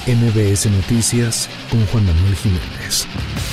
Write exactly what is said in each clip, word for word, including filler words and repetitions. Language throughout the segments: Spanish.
M B S Noticias con Juan Manuel Jiménez.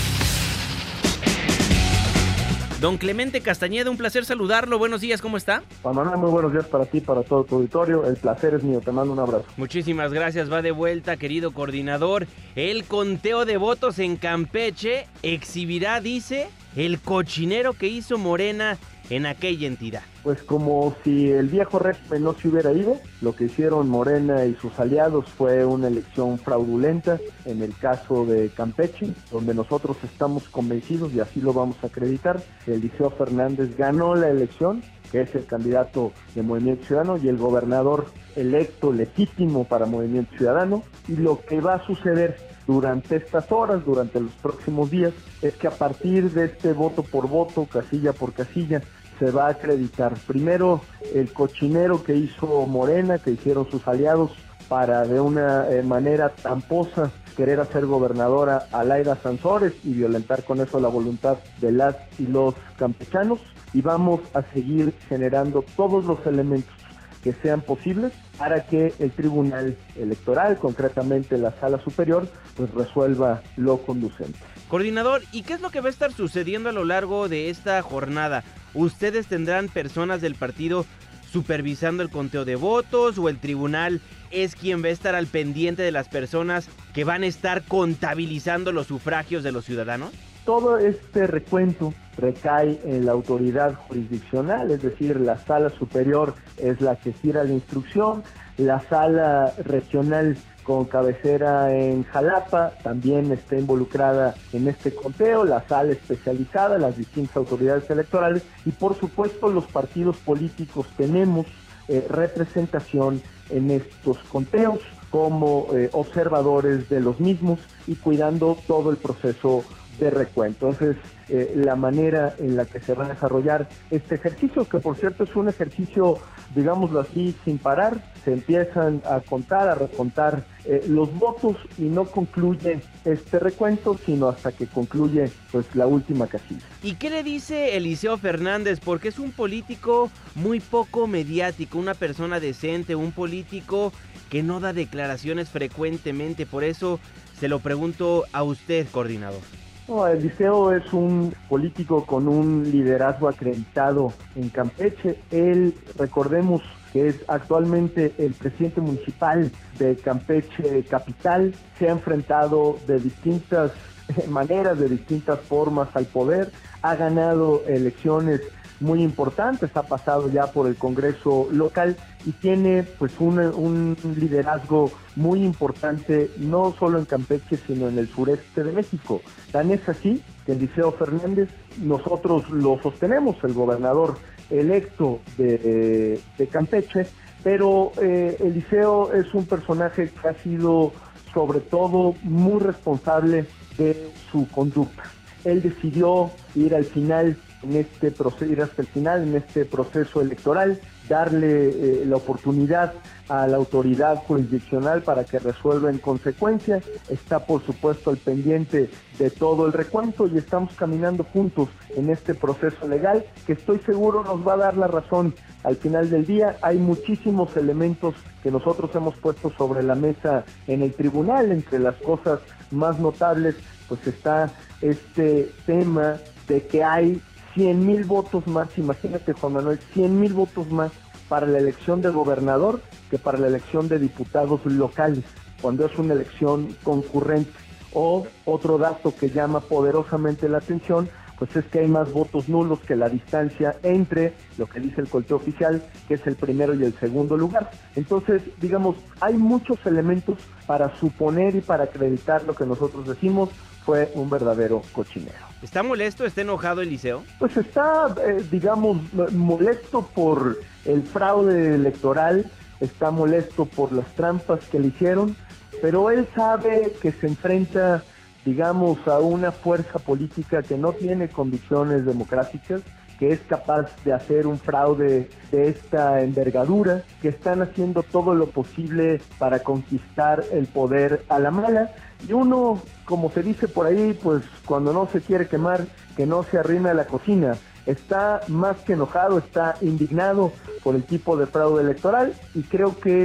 Don Clemente Castañeda, un placer saludarlo. Buenos días, ¿cómo está? Juan Manuel, muy buenos días para ti, para todo tu auditorio. El placer es mío, te mando un abrazo. Muchísimas gracias, va de vuelta, querido coordinador. El conteo de votos en Campeche exhibirá, dice, el cochinero que hizo Morena en aquella entidad. Pues como si el viejo régimen no se hubiera ido, lo que hicieron Morena y sus aliados fue una elección fraudulenta en el caso de Campeche, donde nosotros estamos convencidos, y así lo vamos a acreditar, que Eliseo Fernández ganó la elección, que es el candidato de Movimiento Ciudadano y el gobernador electo legítimo para Movimiento Ciudadano, y lo que va a suceder durante estas horas, durante los próximos días, es que a partir de este voto por voto, casilla por casilla, se va a acreditar primero el cochinero que hizo Morena, que hicieron sus aliados para de una eh, manera tramposa querer hacer gobernadora a Laida Sansores y violentar con eso la voluntad de las y los campechanos, y vamos a seguir generando todos los elementos que sean posibles para que el Tribunal Electoral, concretamente la Sala Superior, pues resuelva lo conducente. Coordinador, ¿y qué es lo que va a estar sucediendo a lo largo de esta jornada? ¿Ustedes tendrán personas del partido supervisando el conteo de votos o el tribunal es quien va a estar al pendiente de las personas que van a estar contabilizando los sufragios de los ciudadanos? Todo este recuento recae en la autoridad jurisdiccional, es decir, la Sala Superior es la que gira la instrucción, la Sala Regional con cabecera en Jalapa también está involucrada en este conteo, la Sala Especializada, las distintas autoridades electorales y por supuesto los partidos políticos tenemos eh, representación en estos conteos como eh, observadores de los mismos y cuidando todo el proceso de recuento. Entonces, eh, la manera en la que se va a desarrollar este ejercicio, que por cierto es un ejercicio, digámoslo así, sin parar, se empiezan a contar, a recontar eh, los votos y no concluye este recuento, sino hasta que concluye pues la última casilla. ¿Y qué le dice Eliseo Fernández? Porque es un político muy poco mediático, una persona decente, un político que no da declaraciones frecuentemente, por eso se lo pregunto a usted, coordinador. No, Eliseo es un político con un liderazgo acreditado en Campeche. Él, recordemos que es actualmente el presidente municipal de Campeche Capital, se ha enfrentado de distintas maneras, de distintas formas al poder, ha ganado elecciones muy importantes, ha pasado ya por el Congreso local y tiene pues un, un liderazgo muy importante no solo en Campeche sino en el sureste de México. Tan es así que Eliseo Fernández nosotros lo sostenemos, el gobernador electo de, de Campeche, pero eh, Eliseo es un personaje que ha sido sobre todo muy responsable de su conducta. Él decidió ir al final en este proceso, ir hasta el final en este proceso electoral, darle eh, la oportunidad a la autoridad jurisdiccional para que resuelva en consecuencia. Está por supuesto al pendiente de todo el recuento y estamos caminando juntos en este proceso legal que estoy seguro nos va a dar la razón al final del día. Hay muchísimos elementos que nosotros hemos puesto sobre la mesa en el tribunal, entre las cosas más notables pues está este tema de que hay cien mil votos más, imagínate Juan Manuel, cien mil votos más para la elección de gobernador que para la elección de diputados locales, cuando es una elección concurrente. O otro dato que llama poderosamente la atención, pues es que hay más votos nulos que la distancia entre lo que dice el conteo oficial, que es el primero y el segundo lugar. Entonces, digamos, hay muchos elementos para suponer y para acreditar lo que nosotros decimos fue un verdadero cochinero. ¿Está molesto, está enojado Eliseo? Pues está, eh, digamos, molesto por el fraude electoral, está molesto por las trampas que le hicieron, pero él sabe que se enfrenta, digamos, a una fuerza política que no tiene convicciones democráticas, que es capaz de hacer un fraude de esta envergadura, que están haciendo todo lo posible para conquistar el poder a la mala. Y uno, como se dice por ahí, pues cuando no se quiere quemar, que no se arrime a la cocina. Está más que enojado, está indignado por el tipo de fraude electoral y creo que es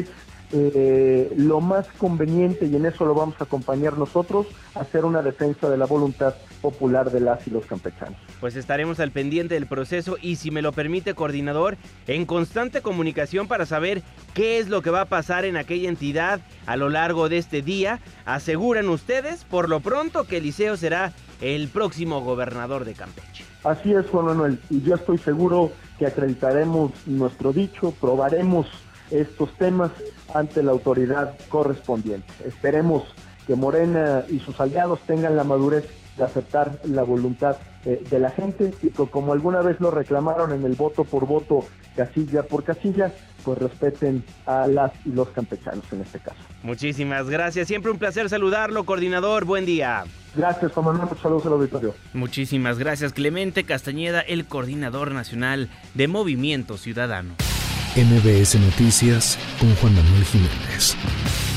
eh, lo más conveniente, y en eso lo vamos a acompañar nosotros, hacer una defensa de la voluntad popular de las y los campechanos. Pues estaremos al pendiente del proceso y, si me lo permite, coordinador, en constante comunicación para saber qué es lo que va a pasar en aquella entidad a lo largo de este día. Aseguran ustedes, por lo pronto, que Eliseo será el próximo gobernador de Campeche. Así es, Juan Manuel, y yo estoy seguro que acreditaremos nuestro dicho, probaremos estos temas ante la autoridad correspondiente. Esperemos que Morena y sus aliados tengan la madurez de aceptar la voluntad eh, de la gente y que, como alguna vez lo reclamaron en el voto por voto, casilla por casilla, pues respeten a las y los campechanos en este caso. Muchísimas gracias, siempre un placer saludarlo, coordinador, buen día. Gracias, Juan Manuel, muchos saludos al auditorio. Muchísimas gracias, Clemente Castañeda, el coordinador nacional de Movimiento Ciudadano. M B S Noticias con Juan Manuel Jiménez.